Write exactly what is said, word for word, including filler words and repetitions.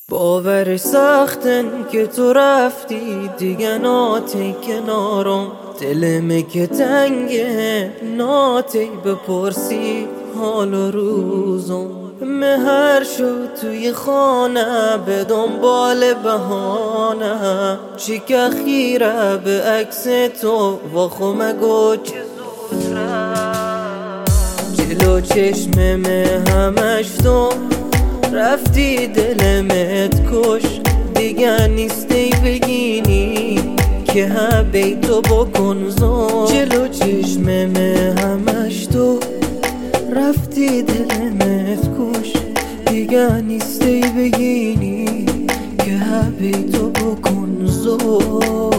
باورش سختن که تو رفتی دیگه ناتی کنارم، دلمه که تنگه ناتی بپرسی حال و روزم. مهر شد توی خانه به دنبال بهانه، چیک خیره به عکس تو و خو مگو چه زود رفت. جلو چشمم همش تو رفتی، دلمت کش دیگه نیستی بگینی که حبی تو بکن زن. جلو چشمم همش تو رفتی، دلمت کش دیگه نیستی بگینی که حبی تو بکن زن.